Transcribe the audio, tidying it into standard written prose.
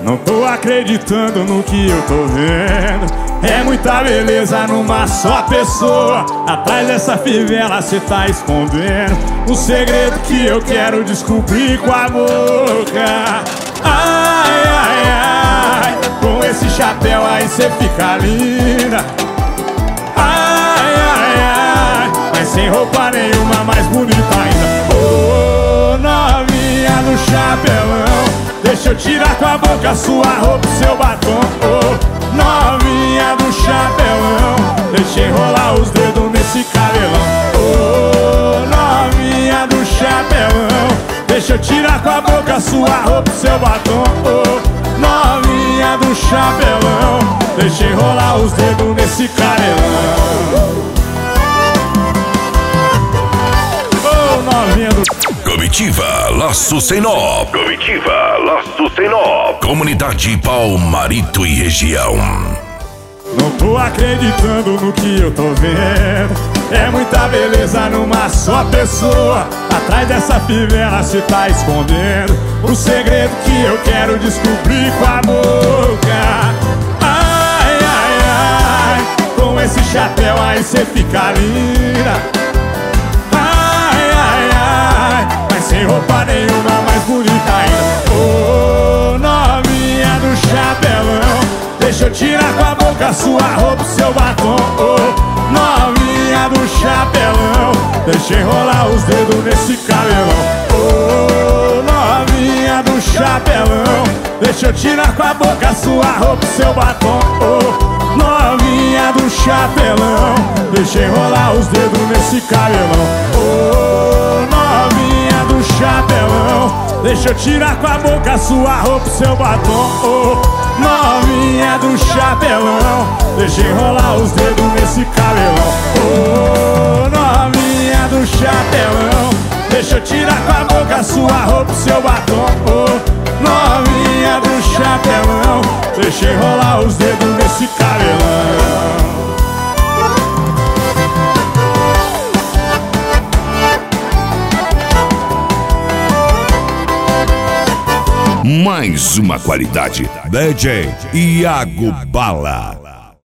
Não tô acreditando no que eu tô vendo. É muita beleza numa só pessoa. Atrás dessa fivela cê tá escondendo um segredo que eu quero descobrir com a boca. Ai, ai, ai, com esse chapéu aí cê fica linda. Ai, ai, ai, mas sem roupa nenhuma, mais bonita ainda. Ô, novinha do chapelão, deixa eu tirar com a boca sua roupa e seu batom. Oh, novinha do chapelão, deixa eu enrolar os dedos nesse cabelão. Oh, novinha do chapelão, deixa eu tirar com a boca sua roupa e seu batom. Oh, novinha do chapelão, deixa eu enrolar os dedos nesse cabelão. Oh, novinha do... Comitiva Laço Sem Nó. Comitiva Laço Sem Nó. Comunidade Palmarito e região. Não tô acreditando no que eu tô vendo. É muita beleza numa só pessoa. Atrás dessa fivela cê tá escondendo um segredo que eu quero descobrir com a boca. Ai, ai, ai, com esse chapéu aí cê fica linda. Sem roupa nenhuma, mais bonita ainda. Ô, novinha do chapelão, deixa eu tirar com a boca sua roupa e seu batom. Ô, novinha do chapelão, deixa eu enrolar os dedos nesse cabelão. Ô, novinha do chapelão, deixa eu tirar com a boca sua roupa e seu batom. Ô, novinha do chapelão, deixa eu enrolar os dedos nesse cabelão. Ô, novinha do chapelão, deixa eu tirar com a boca sua roupa e seu batom. Oh, novinha do chapelão, deixa eu enrolar os dedos nesse cabelão. Oh, novinha do chapelão, deixa eu tirar com a boca sua roupa e seu batom. Oh, novinha do chapelão, deixa eu enrolar os dedos nesse cabelão. Mais uma qualidade. DJ Iago Bala.